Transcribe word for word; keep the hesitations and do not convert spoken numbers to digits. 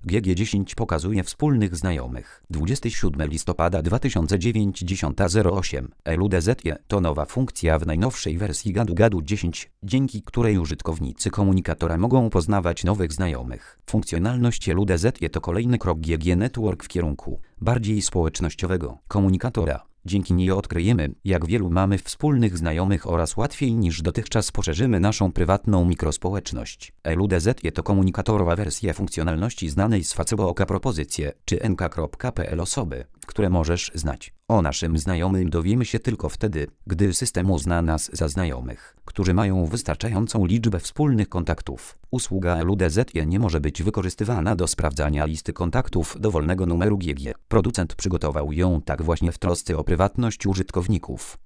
G G dziesięć pokazuje wspólnych znajomych. dwudziestego siódmego listopada dwa tysiące dziewięć, dziesiąta zero osiem. L U D Z E to nowa funkcja w najnowszej wersji Gadu Gadu dziesięć, dzięki której użytkownicy komunikatora mogą poznawać nowych znajomych. Funkcjonalność L U D Z E to kolejny krok G G Network w kierunku bardziej społecznościowego komunikatora. Dzięki niej odkryjemy, jak wielu mamy wspólnych znajomych oraz łatwiej niż dotychczas poszerzymy naszą prywatną mikrospołeczność. L U D Z E to komunikatorowa wersja funkcjonalności znanej z Facebook propozycje czy N K kropka P L osoby, które możesz znać. O naszym znajomym dowiemy się tylko wtedy, gdy system uzna nas za znajomych, którzy mają wystarczającą liczbę wspólnych kontaktów. Usługa L U D Z E nie może być wykorzystywana do sprawdzania listy kontaktów dowolnego numeru G G. Producent przygotował ją tak właśnie w trosce o prywatność użytkowników.